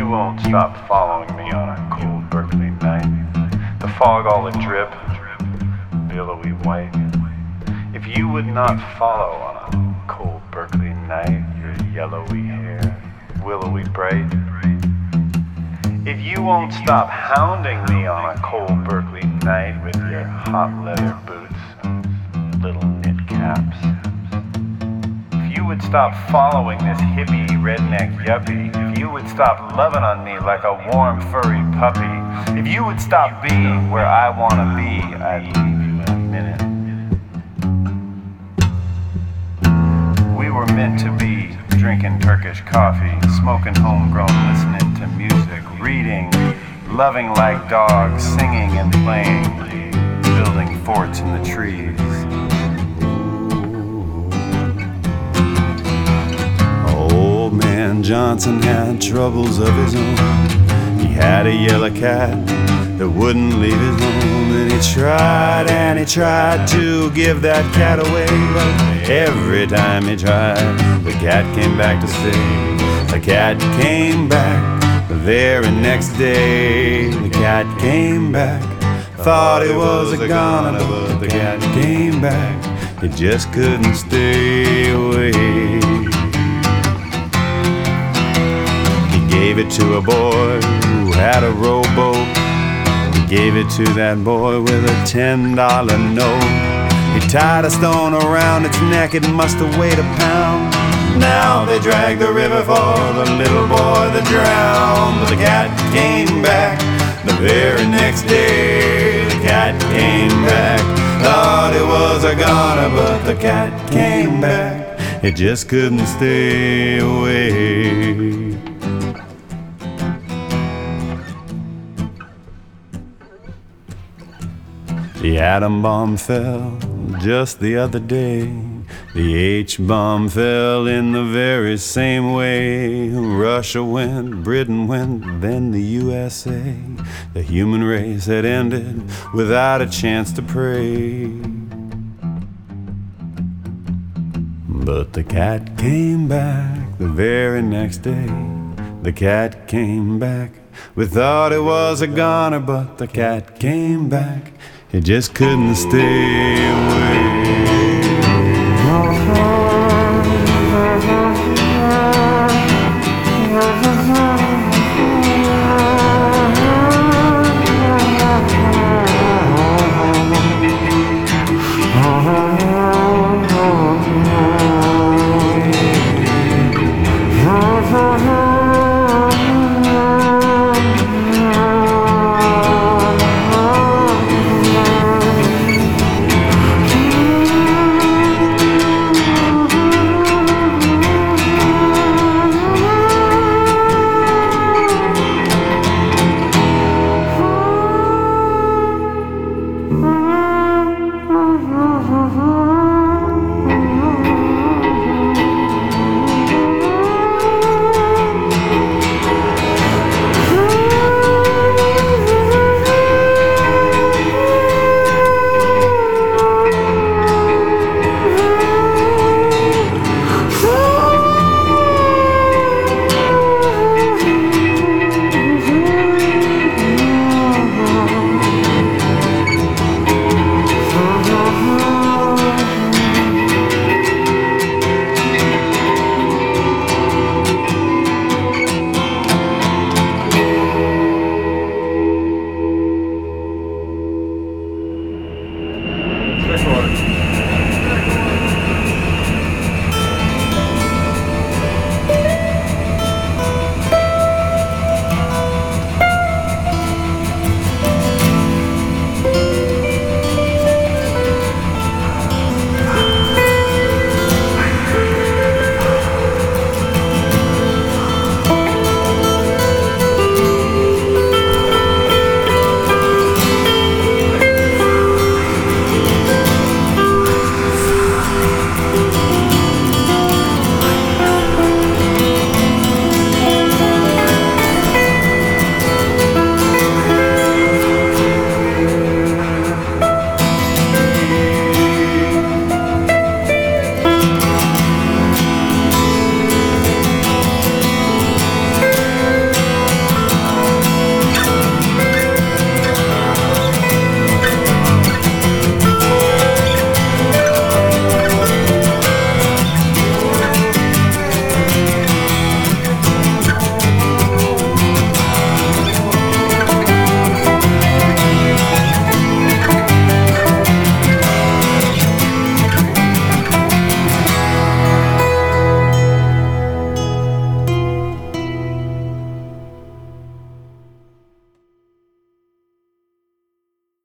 you won't stop following me on a cold Berkeley night, the fog all adrip, billowy white. If you would not follow on a cold Berkeley night, your yellowy hair, willowy bright. If you won't stop hounding me on a cold Berkeley night with your hot leather boots and little knit caps. If you would stop following this hippie redneck yuppie, if you would stop loving on me like a warm furry puppy, if you would stop being where I wanna be, I'd leave you in a minute. We were meant to be drinking Turkish coffee, smoking homegrown, listening to music, reading, loving like dogs, singing and playing, building forts in the trees. Old man Johnson had troubles of his own. He had a yellow cat that wouldn't leave his home, and he tried to give that cat away, but every time he tried, the cat came back to stay. The cat came back the very next day. The cat came back, thought he was a goner, but the cat came back, it just couldn't stay away. He gave it to a boy who had a rowboat. He gave it to that boy with a $10 note. He tied a stone around its neck, it must have weighed a pound. Now they drag the river for the little boy that drowned. But the cat came back the very next day. The cat came back, thought it was a goner, but the cat came back, it just couldn't stay away. The atom bomb fell just the other day. The H-bomb fell in the very same way. Russia went, Britain went, then the USA. The human race had ended without a chance to pray. But the cat came back the very next day. The cat came back. We thought it was a goner, but the cat came back, it just couldn't stay away.